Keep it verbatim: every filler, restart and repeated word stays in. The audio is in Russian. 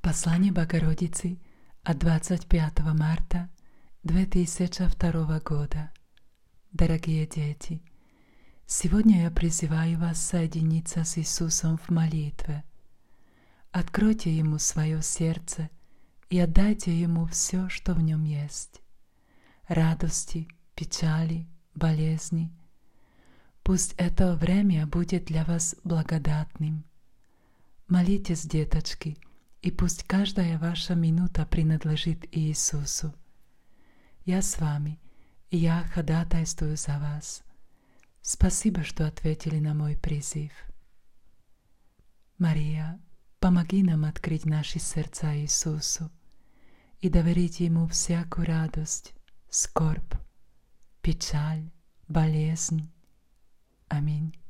Послание Богородицы от двадцать пятого марта две тысячи второго года. Дорогие дети, сегодня я призываю вас соединиться с Иисусом в молитве. Откройте Ему свое сердце и отдайте Ему все, что в нем есть. Радости, печали, болезни. Пусть это время будет для вас благодатным. Молитесь, деточки, и пусть каждая ваша минута принадлежит Иисусу. Я с вами, и я ходатайствую за вас. Спасибо, что ответили на мой призыв. Мария, помоги нам открыть наши сердца Иисусу и доверить Ему всякую радость, скорбь, печаль, болезнь. Аминь.